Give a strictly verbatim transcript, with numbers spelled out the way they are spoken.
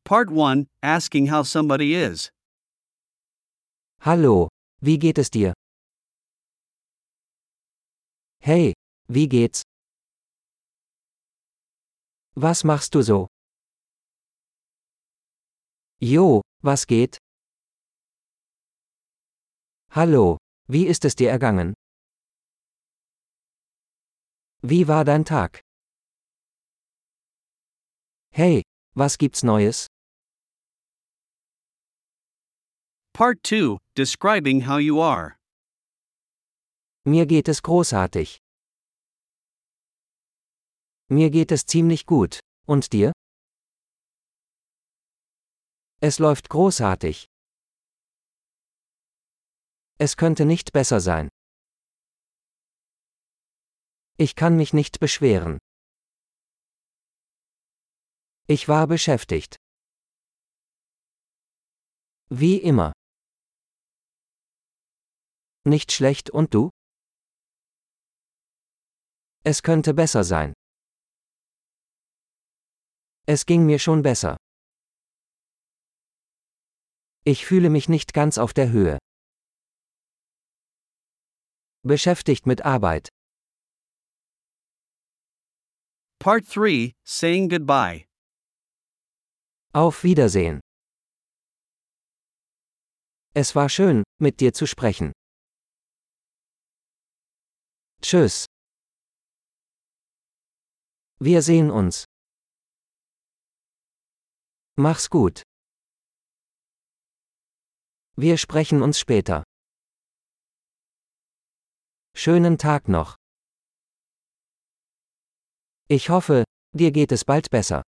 Part one. Asking how somebody is. Hallo, wie geht es dir? Hey, wie geht's? Was machst du so? Jo, was geht? Hallo, wie ist es dir ergangen? Wie war dein Tag? Hey, was gibt's Neues? Part two. Describing how you are. Mir geht es großartig. Mir geht es ziemlich gut. Und dir? Es läuft großartig. Es könnte nicht besser sein. Ich kann mich nicht beschweren. Ich war beschäftigt. Wie immer. Nicht schlecht und du? Es könnte besser sein. Es ging mir schon besser. Ich fühle mich nicht ganz auf der Höhe. Beschäftigt mit Arbeit. Part three. Saying goodbye. Auf Wiedersehen. Es war schön, mit dir zu sprechen. Tschüss. Wir sehen uns. Mach's gut. Wir sprechen uns später. Schönen Tag noch. Ich hoffe, dir geht es bald besser.